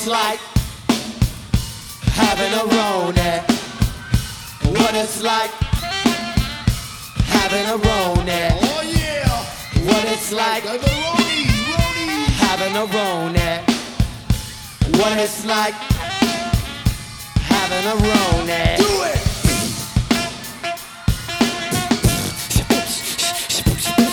like having a Rona. What it's like having a Rona. Oh yeah. What it's like having a Rona. What it's like having a Rona.